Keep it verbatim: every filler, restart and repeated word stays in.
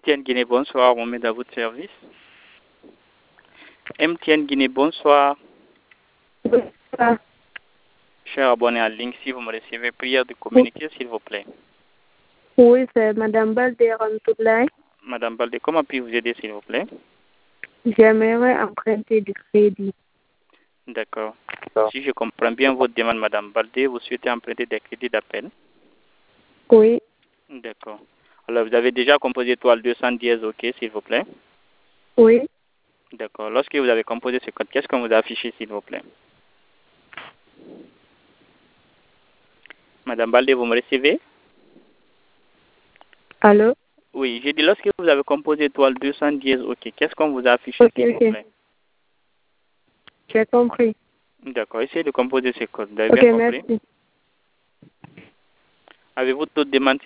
T N Guinée, bonsoir, on met à votre service. M T N Guinée, bonsoir. Bonsoir. Cher abonné en ligne, si vous me recevez, prière de communiquer, s'il vous plaît. Oui, c'est Madame Balde Ramtoulaye. Madame Balde, comment puis-je vous aider, s'il vous plaît? J'aimerais emprunter du crédit. D'accord. Si je comprends bien votre demande, Madame Balde, vous souhaitez emprunter des crédits d'appel? Oui. D'accord. Alors, vous avez déjà composé étoile deux cent dix, OK, s'il vous plaît? Oui. D'accord. Lorsque vous avez composé ce code, qu'est-ce qu'on vous a affiché, s'il vous plaît? Madame Balde, vous me recevez? Allô? Oui, j'ai dit, lorsque vous avez composé étoile deux cent dix, OK, qu'est-ce qu'on vous a affiché, Ok, s'il vous ok. plaît? J'ai compris. D'accord. Essayez de composer ce code. Vous avez Ok, bien compris? merci. Avez-vous d'autres demandes?